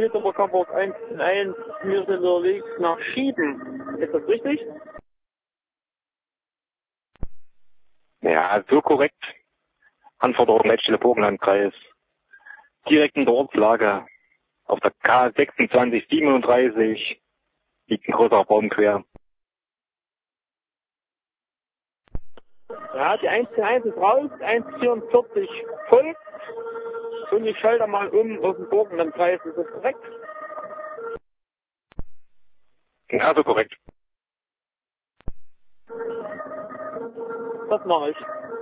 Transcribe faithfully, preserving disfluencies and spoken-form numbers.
Südoberkamburg eins eins, wir sind unterwegs nach Schieden. Ist das richtig? Ja, so korrekt. Anforderung Leitstelle Burgenlandkreis. Direkt in der Ortslage. Auf der K sechsundzwanzig siebenunddreißig liegt ein großer Baum quer. Ja, die eins eins ist raus, eins vierundvierzig folgt. Und ich schalte mal um auf den Burgenlandkreis. Ist das korrekt? Ja, so korrekt. Das mache ich.